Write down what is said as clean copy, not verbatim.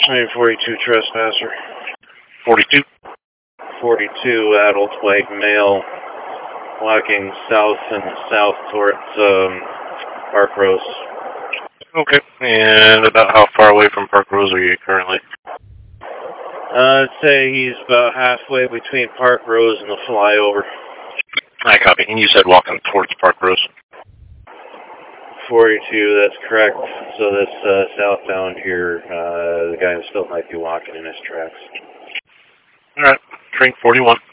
Maybe 42 trespasser. 42? 42 adult white male walking south and south towards Park Rose. Okay. And about how far away from Park Rose are you currently? I'd say he's about halfway between Park Rose and the flyover. I copy. And you said walking towards Park Rose? 42, that's correct. So this southbound here, the guy still might be walking in his tracks. All right. Train 41.